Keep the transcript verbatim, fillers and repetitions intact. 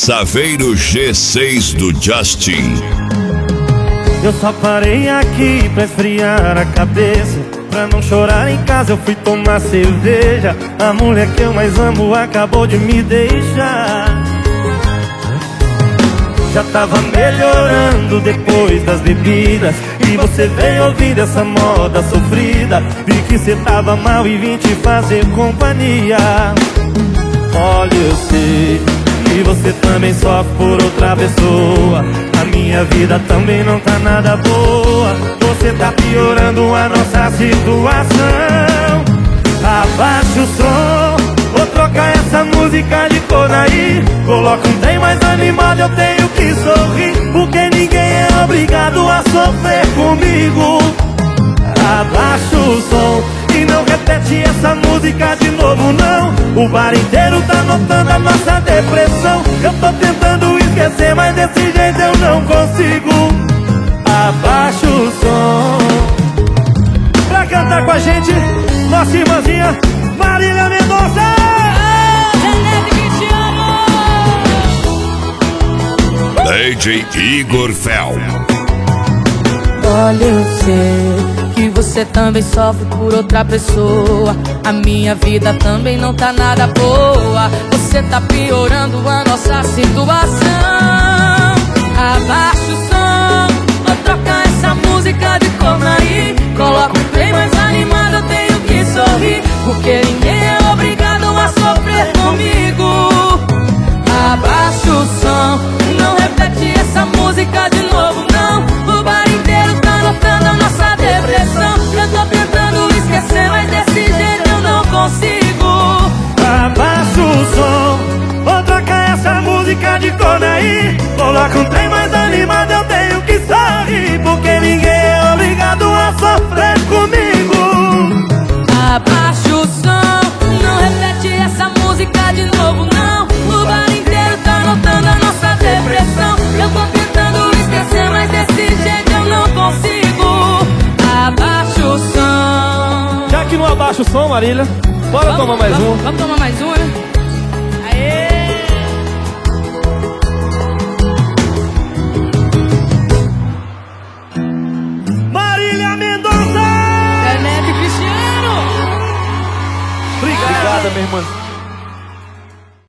Saveiro G seis do Justin. Eu só parei aqui pra esfriar a cabeça, pra não chorar em casa eu fui tomar cerveja. A mulher que eu mais amo acabou de me deixar. Já tava melhorando depois das bebidas, e você veio ouvindo essa moda sofrida. Vi que cê tava mal e vim te fazer companhia. Olha, eu sei que você também sofre por outra pessoa. A minha vida também não tá nada boa. Você tá piorando a nossa situação. Abaixa o som, vou trocar essa música de cor aí. Coloca um trem mais animado, eu tenho que sorrir, porque ninguém é obrigado a sofrer comigo. Abaixa o som e não repete essa música de novo não. O bar inteiro tá notando a nossa depressão. Eu tô tentando esquecer, mas desse jeito eu não consigo. Abaixa o som. Pra cantar com a gente, nossa irmãzinha Marília Mendonça. D J Igor Fel. Olha, eu sei que você também sofre por outra pessoa. A minha vida também não tá nada boa. Você tá piorando a nossa situação. Abaixa o som, vou trocar essa música de cor aí. Coloca um trem mais animado, eu tenho que sorrir, porque ninguém é obrigado a sofrer comigo. Abaixa o som, não repete essa música de novo não. O bar inteiro tá notando a nossa depressão. Eu tô tentando esquecer, mas desse jeito eu não consigo. Abaixa o som, vou trocar essa música de cor aí. Coloca um trem mais animado, eu tenho que sorrir, porque ninguém é obrigado a sofrer comigo. Abaixa o som, não repete essa música de novo não. O bar inteiro tá notando a nossa depressão. Eu tô tentando esquecer, mas desse jeito eu não consigo. Abaixa o som. Já que não abaixa o som, Marília, bora Vamos, tomar mais vamos, um. Vamos tomar mais um, né? Aê! Marília Mendonça! Neto e Cristiano! Obrigada, minha irmã.